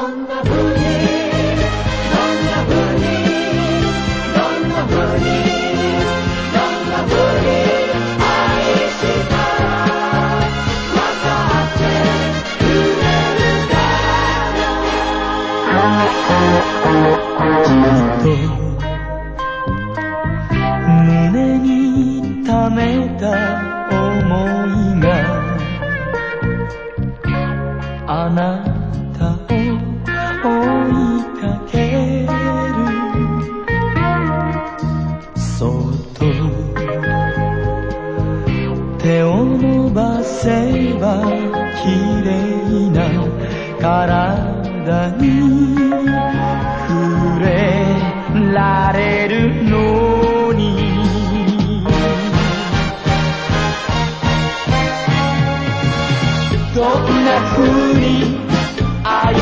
胸に溜めた想いがあなたを追いかける。そっと手を伸ばせば綺麗な体に触れら